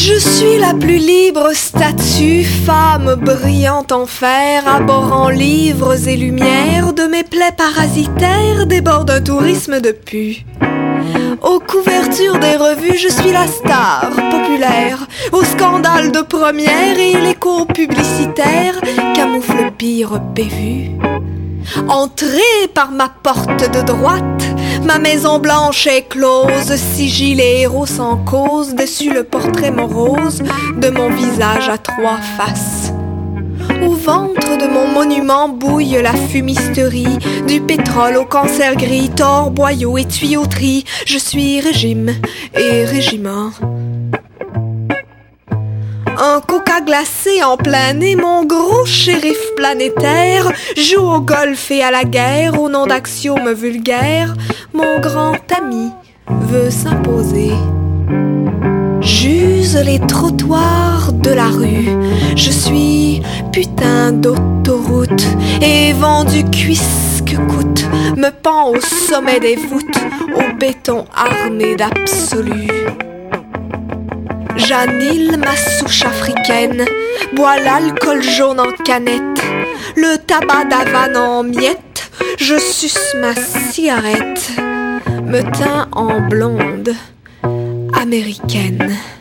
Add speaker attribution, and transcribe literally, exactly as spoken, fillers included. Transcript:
Speaker 1: Je suis la plus libre statue, femme brillante en fer, abhorrant livres et lumières, de mes plaies parasitaires déborde un tourisme de pu. Aux couvertures des revues, je suis la star populaire, au scandale de première et l'écho publicitaire camoufle le pire bévu. Entrez par ma porte de droite, ma maison blanche est close, sigil et héros sans cause, dessus le portrait morose de mon visage à trois faces. Au ventre de mon monument bouille la fumisterie, du pétrole au cancer gris, tord, boyau et tuyauterie. Je suis régime et régiment. Un coca glacé en plein nez, mon gros shérif planétaire joue au golf et à la guerre au nom d'axiomes vulgaires. Mon grand ami veut s'imposer. J'use les trottoirs de la rue. Je suis putain d'autoroute et vendu cuisse que coûte. Me pend au sommet des voûtes, au béton armé d'absolu. J'annule ma souche africaine, bois l'alcool jaune en canette, le tabac d'Havane en miettes, je suce ma cigarette, me teins en blonde américaine.